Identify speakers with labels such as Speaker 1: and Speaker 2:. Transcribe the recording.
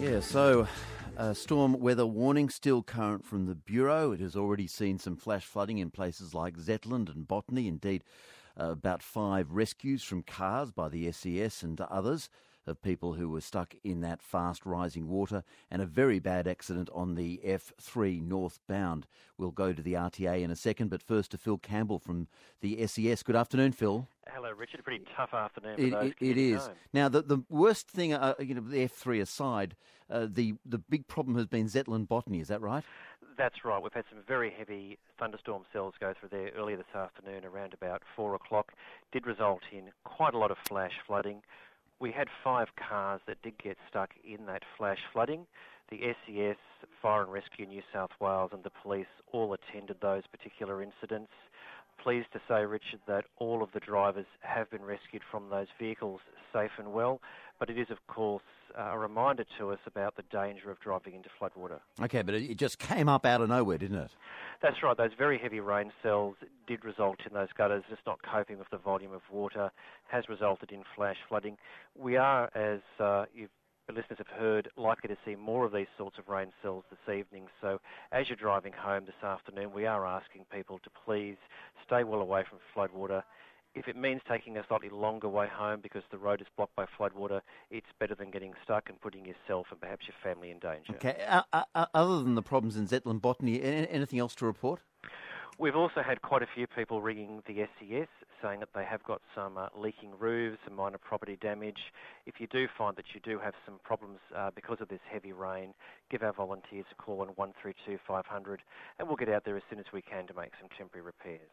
Speaker 1: Yeah, so storm weather warning still current from the Bureau. It has already seen some flash flooding in places like Zetland and Botany. Indeed, about 5 rescues from cars by the SES and others of people who were stuck in that fast rising water, and a very bad accident on the F3 northbound. We'll go to the RTA in a second, but first to Phil Campbell from the SES. Good afternoon, Phil.
Speaker 2: Hello, Richard. A pretty tough afternoon for those
Speaker 1: It is.
Speaker 2: home.
Speaker 1: Now, the worst thing, the F3 aside, the big problem has been Zetland Botany. Is that right?
Speaker 2: That's right. We've had some very heavy thunderstorm cells go through there earlier this afternoon around about 4 o'clock. Did result in quite a lot of flash flooding. We had 5 cars that did get stuck in that flash flooding. The SES, Fire and Rescue New South Wales and the police all attended those particular incidents. Pleased to say, Richard, that all of the drivers have been rescued from those vehicles safe and well, but it is, of course, a reminder to us about the danger of driving into floodwater.
Speaker 1: Okay, but it just came up out of nowhere, didn't it?
Speaker 2: That's right. Those very heavy rain cells did result in those gutters just not coping with the volume of water, has resulted in flash flooding. We are, as the listeners have heard, likely to see more of these sorts of rain cells this evening. So as you're driving home this afternoon, we are asking people to please stay well away from floodwater. If it means taking a slightly longer way home because the road is blocked by floodwater, it's better than getting stuck and putting yourself and perhaps your family in danger.
Speaker 1: Okay. Other than the problems in Zetland Botany, anything else to report?
Speaker 2: We've also had quite a few people ringing the SES saying that they have got some leaking roofs, some minor property damage. If you do find that you do have some problems because of this heavy rain, give our volunteers a call on 132 500 and we'll get out there as soon as we can to make some temporary repairs.